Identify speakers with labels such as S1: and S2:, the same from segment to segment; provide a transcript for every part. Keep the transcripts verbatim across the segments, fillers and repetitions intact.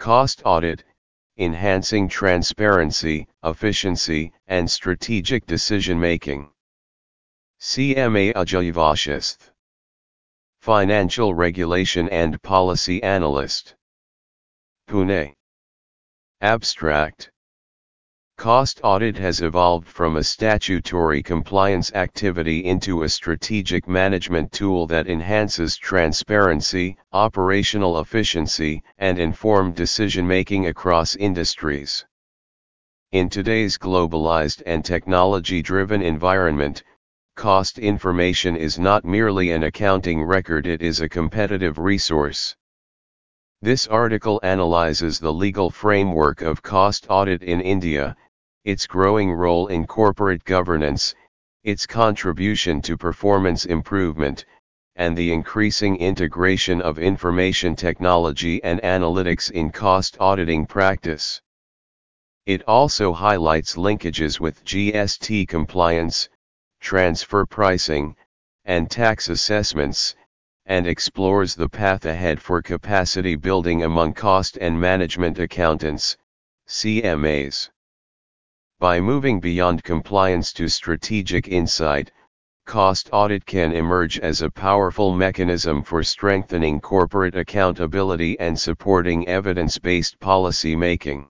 S1: Cost audit, enhancing transparency, efficiency, and strategic decision-making. C M A Ajayvashist, Financial Regulation and Policy Analyst. Pune. Abstract. Cost audit has evolved from a statutory compliance activity into a strategic management tool that enhances transparency, operational efficiency, and informed decision-making across industries. In today's globalized and technology-driven environment, cost information is not merely an accounting record, it is a competitive resource. This article analyzes the legal framework of cost audit in India, its growing role in corporate governance, its contribution to performance improvement, and the increasing integration of information technology and analytics in cost auditing practice. It also highlights linkages with G S T compliance, transfer pricing, and tax assessments, and explores the path ahead for capacity building among cost and management accountants, C M As. By moving beyond compliance to strategic insight, cost audit can emerge as a powerful mechanism for strengthening corporate accountability and supporting evidence-based policy making.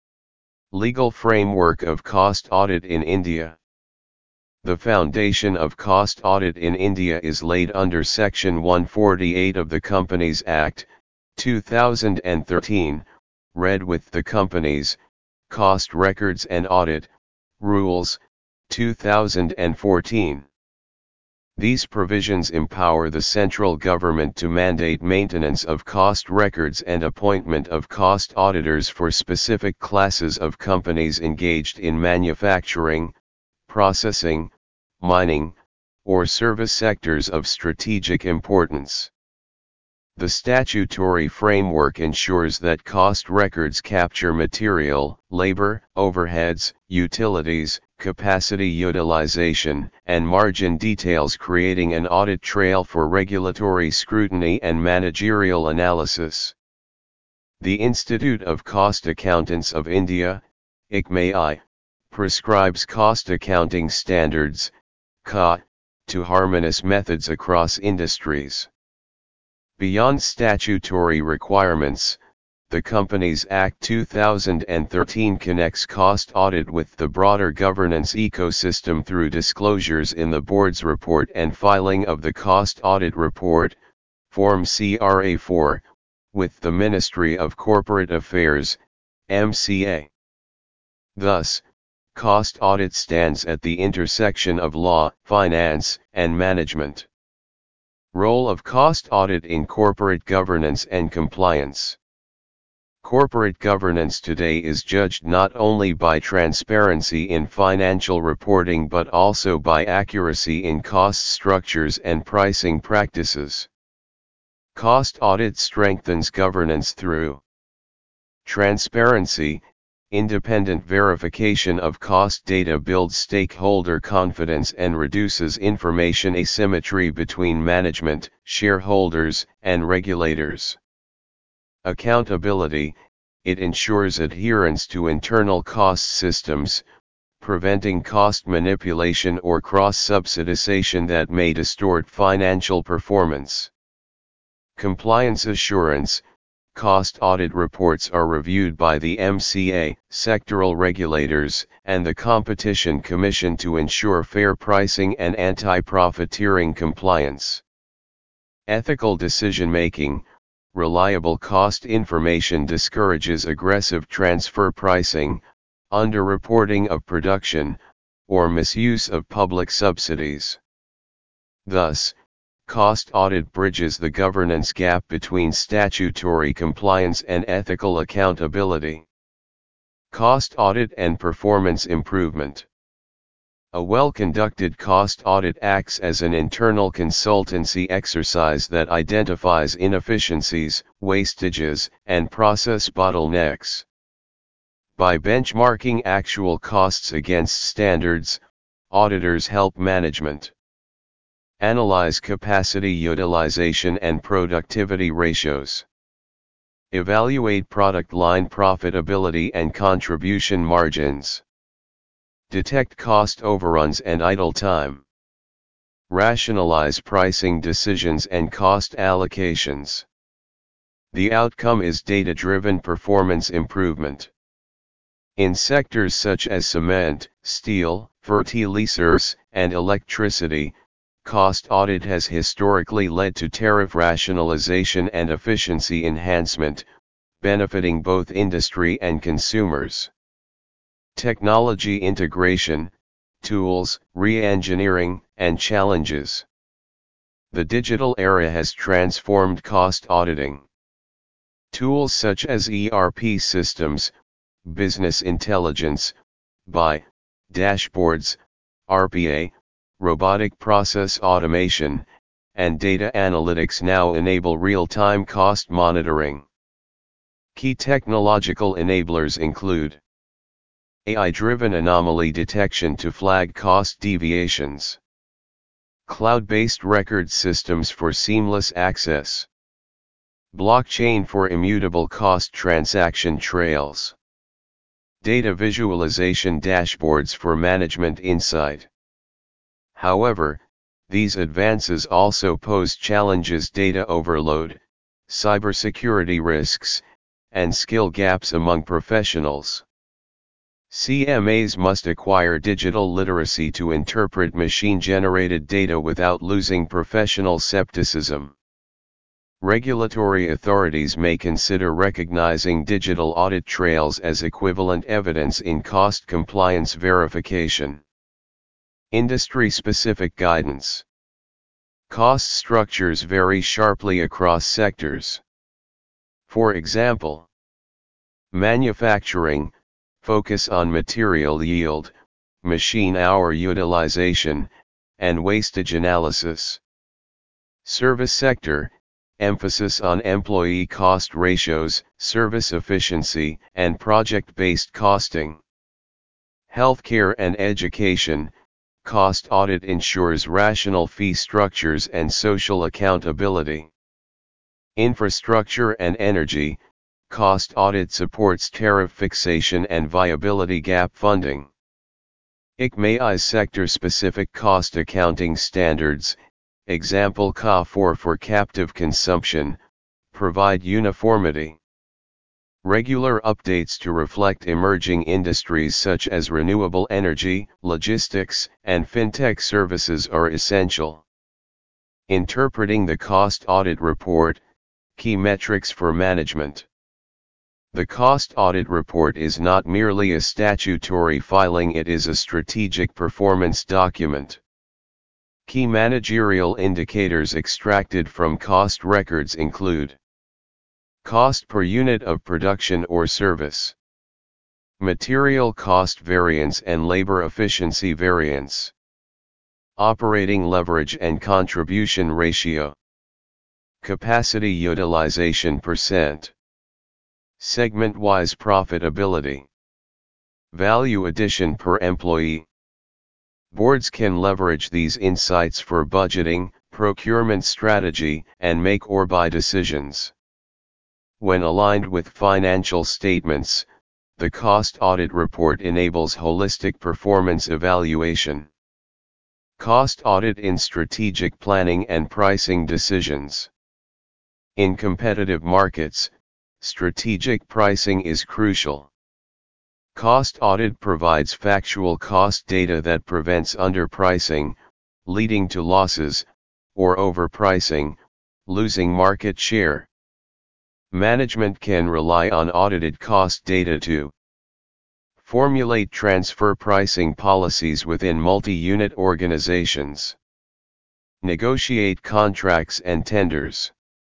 S1: Legal framework of cost audit in India. The foundation of cost audit in India is laid under Section one forty-eight of the Companies Act, two thousand thirteen, read with the Companies, Cost Records and Audit, Rules, two thousand fourteen. These provisions empower the central government to mandate maintenance of cost records and appointment of cost auditors for specific classes of companies engaged in manufacturing, processing, mining, or service sectors of strategic importance. The statutory framework ensures that cost records capture material, labor, overheads, utilities, capacity utilization, and margin details, creating an audit trail for regulatory scrutiny and managerial analysis. The Institute of Cost Accountants of India, I C M A I, prescribes cost accounting standards, C A, to harmonize methods across industries. Beyond statutory requirements, the Companies Act two thousand thirteen connects cost audit with the broader governance ecosystem through disclosures in the board's report and filing of the Cost Audit Report, Form C R A four, with the Ministry of Corporate Affairs, M C A. Thus, cost audit stands at the intersection of law, finance, and management. Role of cost audit in corporate governance and compliance. Corporate governance today is judged not only by transparency in financial reporting but also by accuracy in cost structures and pricing practices. Cost audit strengthens governance through transparency. Independent verification of cost data builds stakeholder confidence and reduces information asymmetry between management, shareholders, and regulators. Accountability, it ensures adherence to internal cost systems, preventing cost manipulation or cross-subsidization that may distort financial performance. Compliance assurance, cost audit reports are reviewed by the M C A, sectoral regulators, and the Competition Commission to ensure fair pricing and anti-profiteering compliance. Ethical decision-making, reliable cost information discourages aggressive transfer pricing, underreporting of production, or misuse of public subsidies. Thus, cost audit bridges the governance gap between statutory compliance and ethical accountability. Cost audit and performance improvement. A well-conducted cost audit acts as an internal consultancy exercise that identifies inefficiencies, wastages, and process bottlenecks. By benchmarking actual costs against standards, auditors help management analyze capacity utilization and productivity ratios, Evaluate product line profitability and contribution margins. Detect cost overruns and idle time. Rationalize pricing decisions and cost allocations. The outcome is data-driven performance improvement. In sectors such as cement, steel, fertilizers, and electricity, cost audit has historically led to tariff rationalization and efficiency enhancement, benefiting both industry and consumers. Technology integration, tools, re-engineering, and challenges. The digital era has transformed cost auditing. Tools such as E R P systems, business intelligence, B I, dashboards, R P A, robotic process automation, and data analytics now enable real-time cost monitoring. Key technological enablers include A I-driven anomaly detection to flag cost deviations, cloud-based record systems for seamless access, blockchain for immutable cost transaction trails, data visualization dashboards for management insight. However, these advances also pose challenges: data overload, cybersecurity risks, and skill gaps among professionals. C M As must acquire digital literacy to interpret machine-generated data without losing professional skepticism. Regulatory authorities may consider recognizing digital audit trails as equivalent evidence in cost compliance verification. Industry-specific guidance. Cost structures vary sharply across sectors. For example, manufacturing, focus on material yield, machine hour utilization, and wastage analysis. Service sector, emphasis on employee cost ratios, service efficiency, and project-based costing. Healthcare and education, cost audit ensures rational fee structures and social accountability. Infrastructure and energy, cost audit supports tariff fixation and viability gap funding. I C M A I's sector-specific cost accounting standards, example C A four for captive consumption, provide uniformity. Regular updates to reflect emerging industries such as renewable energy, logistics, and fintech services are essential. Interpreting the cost audit report, key metrics for management. The cost audit report is not merely a statutory filing, it is a strategic performance document. Key managerial indicators extracted from cost records include cost per unit of production or service, material cost variance and labor efficiency variance, operating leverage and contribution ratio, capacity utilization percent, segment-wise profitability, value addition per employee. Boards can leverage these insights for budgeting, procurement strategy, and make or buy decisions. When aligned with financial statements, the cost audit report enables holistic performance evaluation. Cost audit in strategic planning and pricing decisions. In competitive markets, strategic pricing is crucial. Cost audit provides factual cost data that prevents underpricing, leading to losses, or overpricing, losing market share. Management can rely on audited cost data to formulate transfer pricing policies within multi-unit organizations, negotiate contracts and tenders,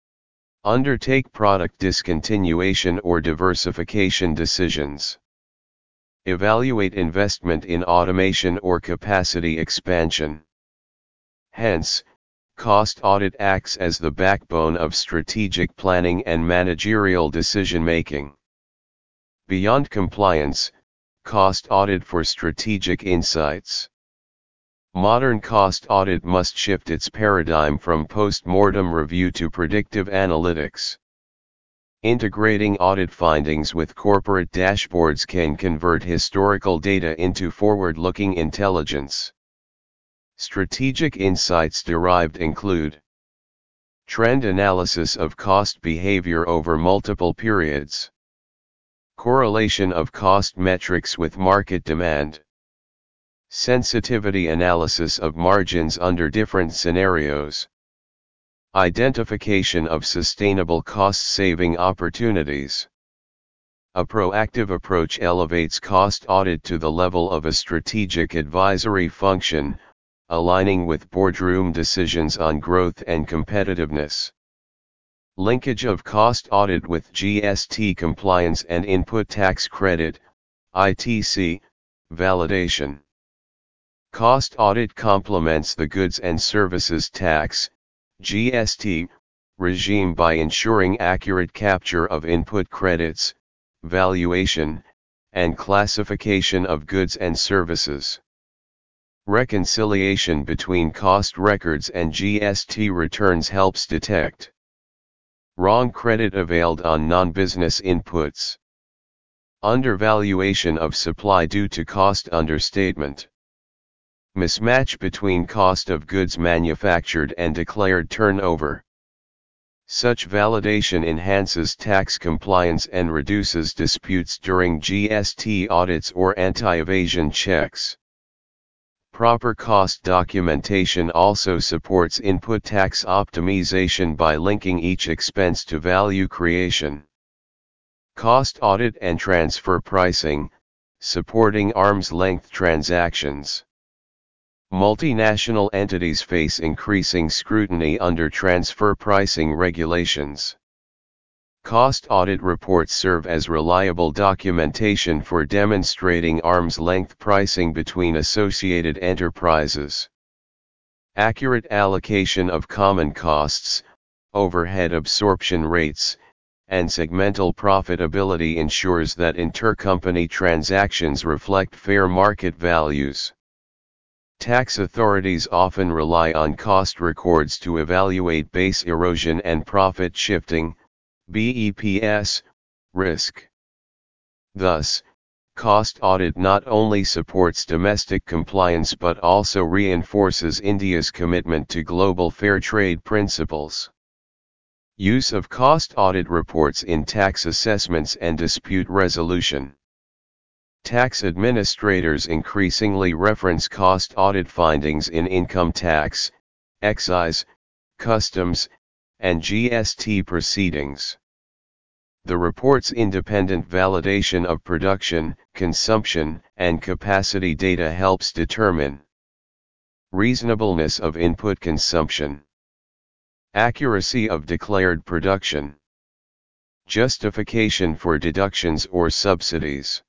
S1: undertake product discontinuation or diversification decisions, evaluate investment in automation or capacity expansion. Hence, cost audit acts as the backbone of strategic planning and managerial decision-making. Beyond compliance, cost audit for strategic insights. Modern cost audit must shift its paradigm from post-mortem review to predictive analytics. Integrating audit findings with corporate dashboards can convert historical data into forward-looking intelligence. Strategic insights derived include trend analysis of cost behavior over multiple periods, correlation of cost metrics with market demand, sensitivity analysis of margins under different scenarios, identification of sustainable cost-saving opportunities. A proactive approach elevates cost audit to the level of a strategic advisory function, aligning with boardroom decisions on growth and competitiveness. Linkage of cost audit with G S T compliance and input tax credit, I T C, validation. Cost audit complements the goods and services tax, G S T, regime by ensuring accurate capture of input credits, valuation, and classification of goods and services. Reconciliation between cost records and G S T returns helps detect wrong credit availed on non-business inputs. Undervaluation of supply due to cost understatement. Mismatch between cost of goods manufactured and declared turnover. Such validation enhances tax compliance and reduces disputes during G S T audits or anti-evasion checks. Proper cost documentation also supports input tax optimization by linking each expense to value creation. Cost audit and transfer pricing, supporting arm's-length transactions. Multinational entities face increasing scrutiny under transfer pricing regulations. Cost audit reports serve as reliable documentation for demonstrating arm's-length pricing between associated enterprises. Accurate allocation of common costs, overhead absorption rates, and segmental profitability ensures that intercompany transactions reflect fair market values. Tax authorities often rely on cost records to evaluate base erosion and profit shifting, B E P S, risk. Thus, cost audit not only supports domestic compliance but also reinforces India's commitment to global fair trade principles. Use of cost audit reports in tax assessments and dispute resolution. Tax administrators increasingly reference cost audit findings in income tax, excise, customs, and G S T proceedings. The report's independent validation of production, consumption, and capacity data helps determine reasonableness of input consumption, accuracy of declared production, justification for deductions or subsidies,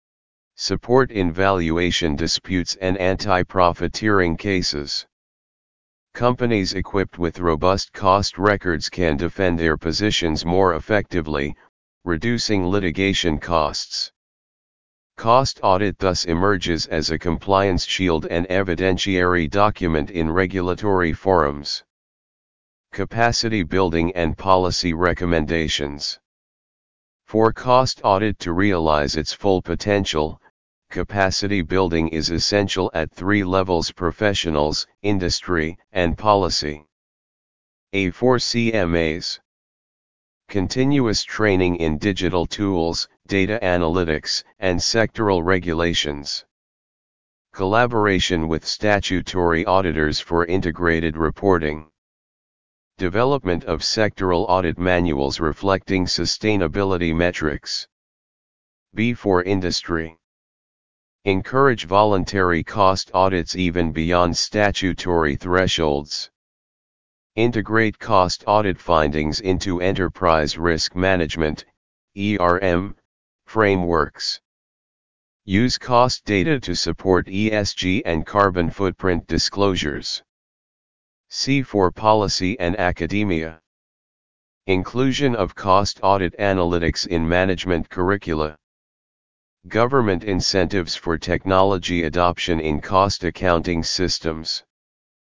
S1: support in valuation disputes and anti-profiteering cases. Companies equipped with robust cost records can defend their positions more effectively, reducing litigation costs. Cost audit thus emerges as a compliance shield and evidentiary document in regulatory forums. Capacity building and policy recommendations. For cost audit to realize its full potential, capacity building is essential at three levels: professionals, industry, and policy. A for C M As. Continuous training in digital tools, data analytics, and sectoral regulations. Collaboration with statutory auditors for integrated reporting. Development of sectoral audit manuals reflecting sustainability metrics. B for industry. Encourage voluntary cost audits even beyond statutory thresholds. Integrate cost audit findings into enterprise risk management, E R M, frameworks. Use cost data to support E S G and carbon footprint disclosures. C for policy and academia. Inclusion of cost audit analytics in management curricula. Government incentives for technology adoption in cost accounting systems.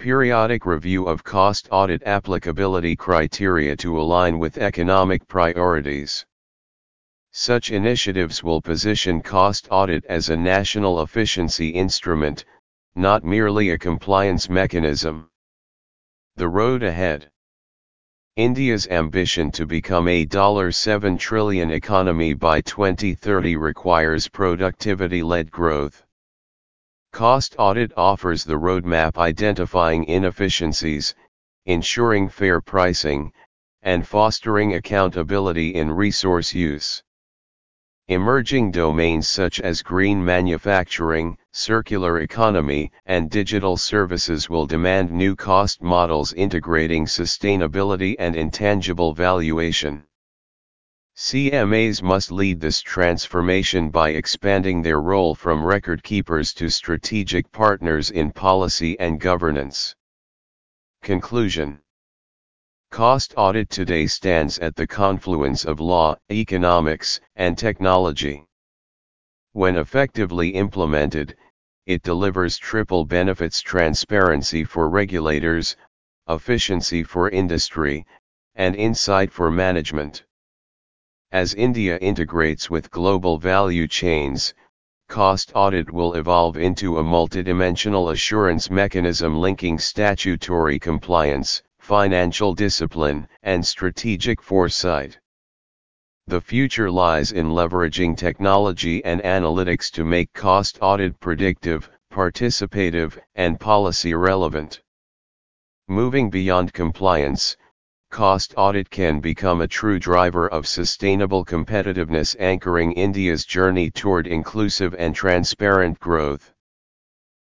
S1: periodic review of cost audit applicability criteria to align with economic priorities. Such initiatives will position cost audit as a national efficiency instrument, not merely a compliance mechanism. The road ahead. India's ambition to become a seven trillion dollars economy by twenty thirty requires productivity-led growth. Cost audit offers the roadmap identifying inefficiencies, ensuring fair pricing, and fostering accountability in resource use. Emerging domains such as green manufacturing, circular economy, and digital services will demand new cost models integrating sustainability and intangible valuation. C M As must lead this transformation by expanding their role from record keepers to strategic partners in policy and governance. Conclusion. Cost audit today stands at the confluence of law, economics, and technology. When effectively implemented, it delivers triple benefits: transparency for regulators, efficiency for industry, and insight for management. As India integrates with global value chains, cost audit will evolve into a multidimensional assurance mechanism linking statutory compliance, financial discipline, and strategic foresight. The future lies in leveraging technology and analytics to make cost audit predictive, participative, and policy relevant. Moving beyond compliance, cost audit can become a true driver of sustainable competitiveness, anchoring India's journey toward inclusive and transparent growth.